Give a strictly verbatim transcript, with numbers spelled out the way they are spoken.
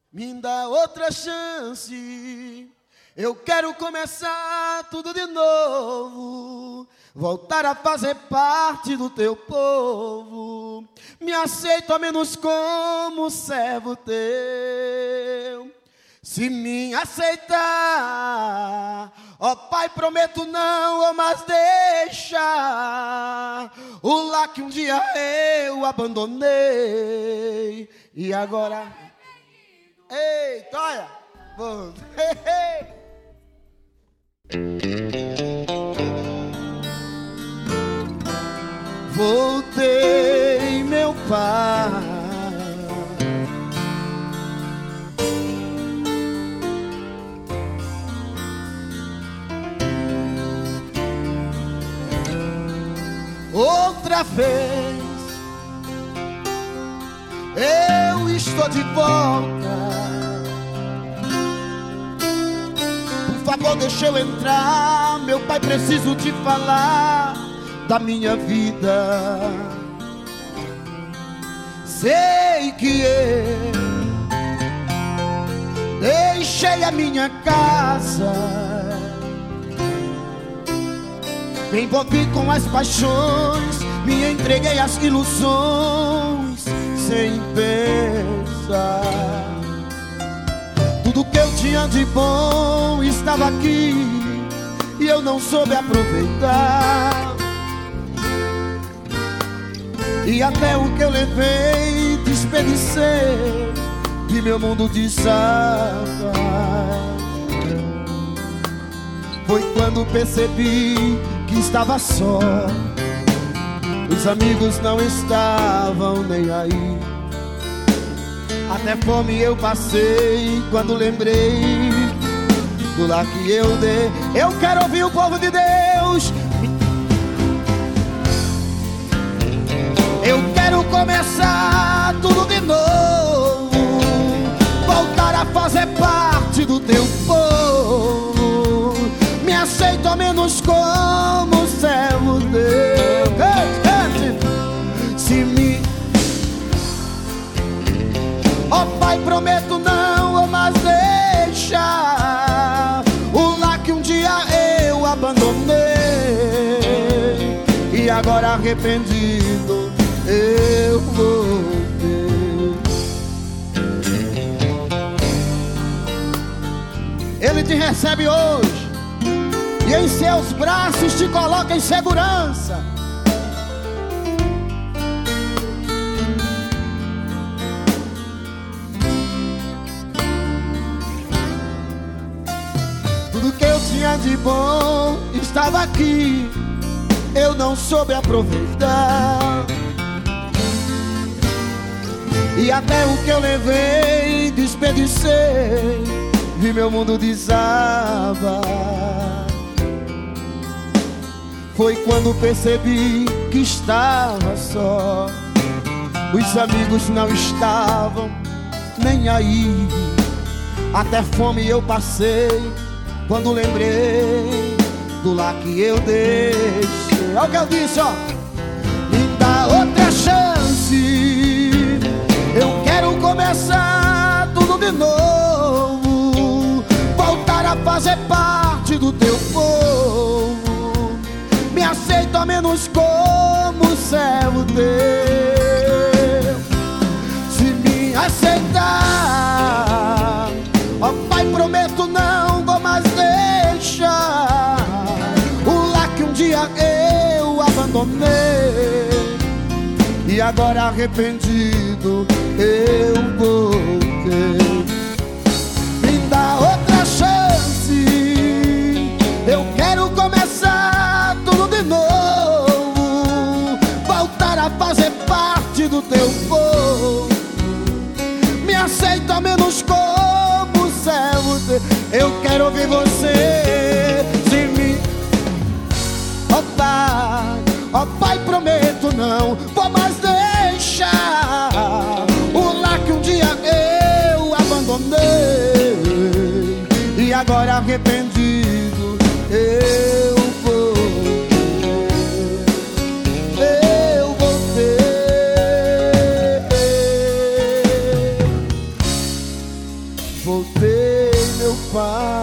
Me dá outra chance. Eu quero começar tudo de novo, voltar a fazer parte do teu povo. Me aceito ao menos como servo teu. Se me aceitar, ó Pai, prometo não mais deixar o lar que um dia eu abandonei. E agora... Eita, olha! Vou... Voltei, meu Pai, outra vez eu estou de volta. Por favor, deixa eu entrar, meu Pai, preciso te falar da minha vida. Sei que eu deixei a minha casa, me envolvi com as paixões, me entreguei às ilusões sem pensar. Tudo que eu tinha de bom estava aqui e eu não soube aproveitar. E até o que eu levei desperdicei e meu mundo desaba. Foi quando percebi que estava só, os amigos não estavam nem aí. Até fome eu passei quando lembrei do lar que eu dei. Eu quero ouvir o povo de Deus. Eu quero começar tudo de novo, voltar a fazer parte do teu povo. Me aceito ao menos como servo teu. Se me... Ó Pai, prometo não mais deixar o lar que um dia eu abandonei. E agora arrependido eu voltei. Ele te recebe hoje e em seus braços te coloca em segurança. Tudo que eu tinha de bom estava aqui, eu não soube aproveitar. E até o que eu levei desperdicei, vi meu mundo desabar. Foi quando percebi que estava só, os amigos não estavam nem aí. Até fome eu passei quando lembrei do lar que eu deixei. Olha o que eu disse, ó. Me dá outra chance, eu quero começar tudo de novo, voltar a fazer parte do teu povo. Me aceito ao menos como servo teu. Se me aceitar, ó Pai, prometo não vou mais deixar o lar que um dia eu abandonei. E agora arrependido eu voltei. Me dá outra chance, eu quero começar tudo de novo, voltar a fazer parte do teu povo. Me aceita ao menos como servo teu. Eu quero ouvir você. Se me... Ó Pai, ó Pai, prometo não vou mais deixar o lar que um dia eu abandonei. E agora arrependido eu voltei. Eu voltei. Voltei, meu pai.